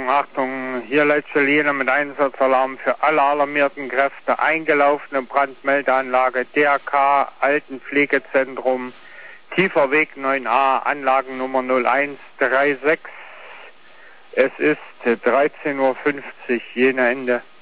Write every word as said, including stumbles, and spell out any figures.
Achtung, Achtung, hier letzte Linie mit Einsatzalarm für alle alarmierten Kräfte. Eingelaufene Brandmeldeanlage D R K, Altenpflegezentrum, Tiefer Weg neun a, Anlagennummer null eins drei sechs. Es ist dreizehn Uhr fünfzig, jene Ende.